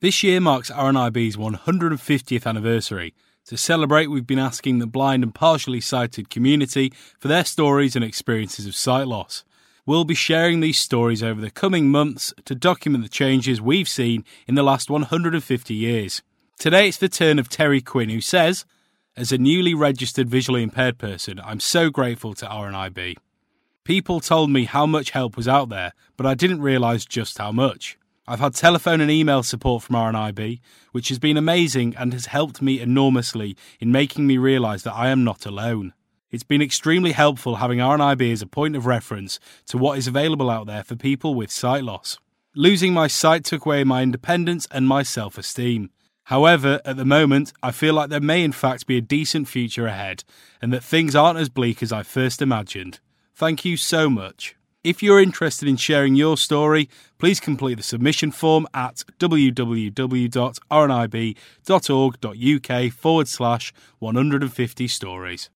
This year marks RNIB's 150th anniversary. To celebrate, we've been asking the blind and partially sighted community for their stories and experiences of sight loss. We'll be sharing these stories over the coming months to document the changes we've seen in the last 150 years. Today it's the turn of Terry Quinn, who says, "As a newly registered visually impaired person, I'm so grateful to RNIB. People told me how much help was out there, but I didn't realise just how much. I've had telephone and email support from RNIB, which has been amazing and has helped me enormously in making me realise that I am not alone. It's been extremely helpful having RNIB as a point of reference to what is available out there for people with sight loss. Losing my sight took away my independence and my self-esteem. However, at the moment, I feel like there may in fact be a decent future ahead and that things aren't as bleak as I first imagined. Thank you so much." If you're interested in sharing your story, please complete the submission form at www.rnib.org.uk/150stories.